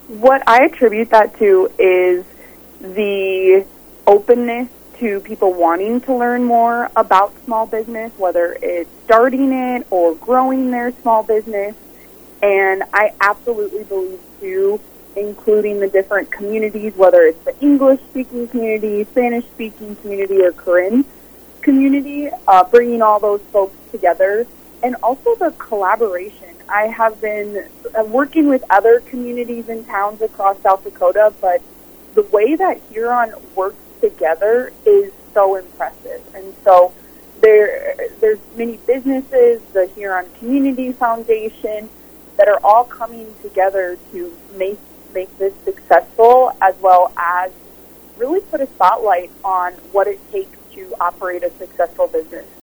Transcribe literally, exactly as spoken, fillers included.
What I attribute that to is the openness to people wanting to learn more about small business, whether it's starting it or growing their small business. And I absolutely believe, too, including the different communities, whether it's the English-speaking community, Spanish-speaking community, or Korean community, uh, bringing all those folks together, and also the collaboration. I have been uh, working with other communities and towns across South Dakota, but the way that Huron works together is so impressive. And so there, there's many businesses, the Huron Community Foundation, that are all coming together to make make this successful, as well as really put a spotlight on what it takes to operate a successful business.